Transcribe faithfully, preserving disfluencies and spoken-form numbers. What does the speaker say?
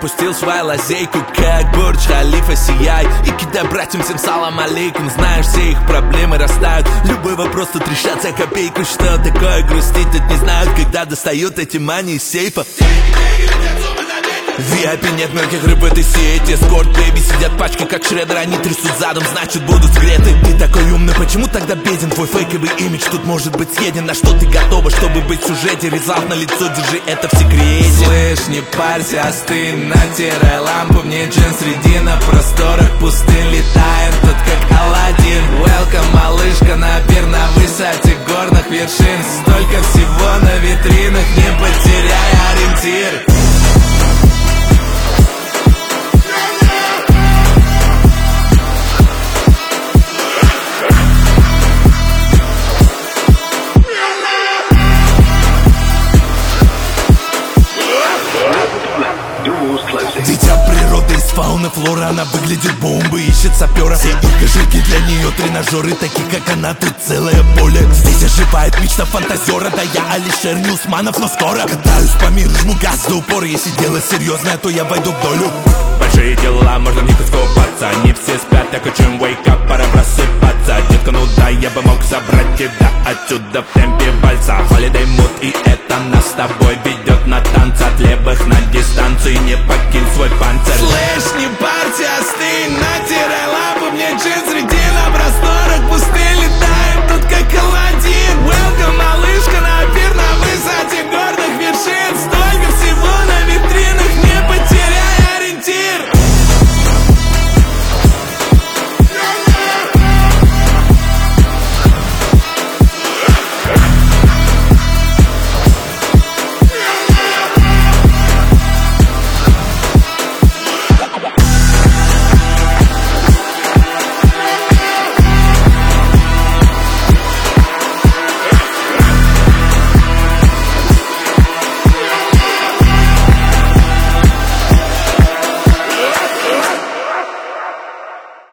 запустил свою лазейку, как Бурдж Халифа, сияй и кидай братьям всем салам алейкум. Знаешь, все их проблемы растают, любой вопрос тут решат за копейку. Что такое грустить, тут не знают, когда достают эти мани из сейфа. ви ай пи нет мелких рыб в этой сети. Эскорт, бэйби, сидят пачки как шредер, они трясут задом, значит будут сгреты. Ты такой умный, почему тогда беден? Твой фейковый имидж тут может быть съеден. На что ты готова, чтобы быть в сюжете? Резалт на лицо, держи это в секрете. Слышь, не парься, остынь, натирай лампу. Мне джин среди на просторах пустынь летаем тут как Аладдин. Welcome, малышка, на пир на высоте горных вершин. Столько всего на витринах, не потеряй ориентир. Дитя природы из фауны, флора, она выглядит бомбой, ищет сапера. Все их кошельки для нее тренажеры, такие как она, тут целое поле. Здесь оживает мечта фантазера, да я Алишер не Усманов, но скоро катаюсь по миру, жму газ до упора. Если дело серьезное, то я войду в долю. Большие дела, можно в них искупаться. Не все спят, так учим wake up, пора просыпаться. Детка, ну да, я бы мог забрать тебя отсюда в темпе вальса. Holiday mood, и это нас с тобой ведет на танцы. От левых на дистанции, не покинь свой панцирь. Слышь, не парься, остынь, натирай лапу, мне джин среди